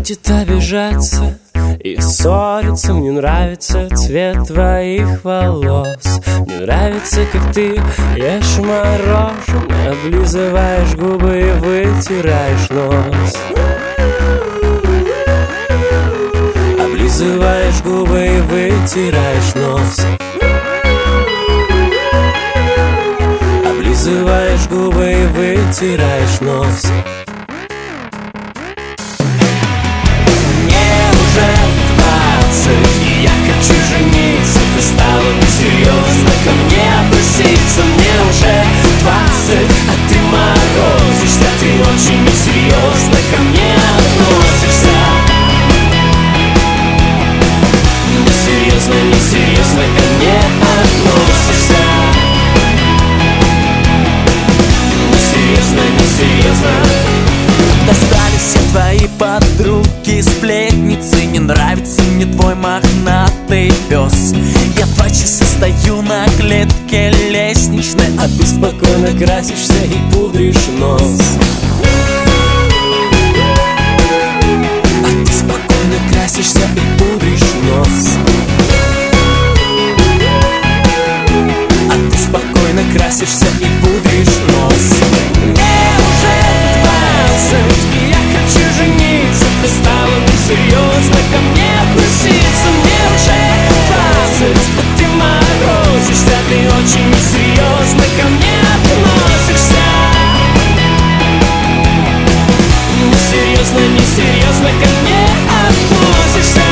хватит обижаться и ссориться. Мне нравится цвет твоих волос. Мне нравится, как ты ешь мороженое, облизываешь губы и вытираешь нос. Облизываешь губы и вытираешь нос. Облизываешь губы и вытираешь нос. Мне уже 20, и я хочу жениться. Ты стала несерьезно ко мне относиться. Мне уже 20, а ты морозишься. Ты очень несерьезно ко мне относишься. Несерьезно, несерьезно ко мне относишься. Несерьезно, несерьезно. Достали все твои подруги, сплетницы. Не нравится мне твой мохнатый пес. Я 2 часа стою на клетке лестничной, а ты спокойно красишься и пудришь нос. А ты спокойно красишься и пудришь нос. А ты спокойно красишься и пудришь нос. Мне уже 20, и я хочу жениться. Ты стала несерьезно ко мне относиться. Мне уже 20, а ты морозишься. Ты очень несерьезно ко мне относишься. Несерьезно, несерьезно ко мне относишься.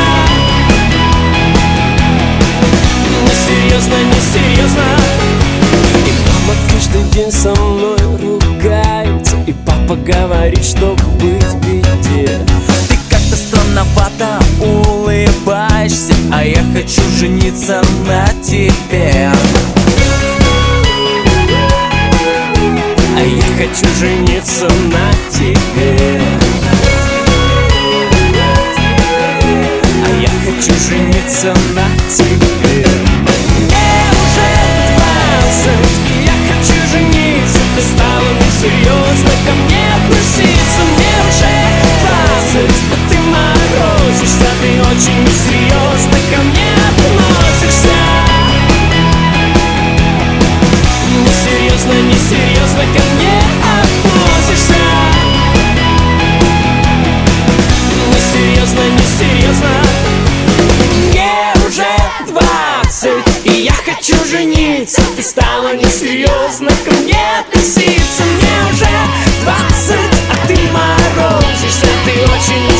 Несерьезно, несерьезно. И мама каждый день со мной ругается, и папа говорит, что быть в беде. Ты как-то странновато улыбаешься, а я хочу жениться на тебе. А я хочу жениться на тебе. А я хочу жениться на тебе. Мне уже 20, и я хочу жениться. Ты стала несерьезно ко мне относиться. Мне уже 20, а ты морозишься. Ты очень несерьезно ко мне относишься. Несерьезно, несерьезно ко мне относишься. Несерьезно, несерьезно. Мне уже 20, и я хочу жениться. Ты стала несерьезно ко мне относиться. Мне уже 20, а ты морозишься. Ты очень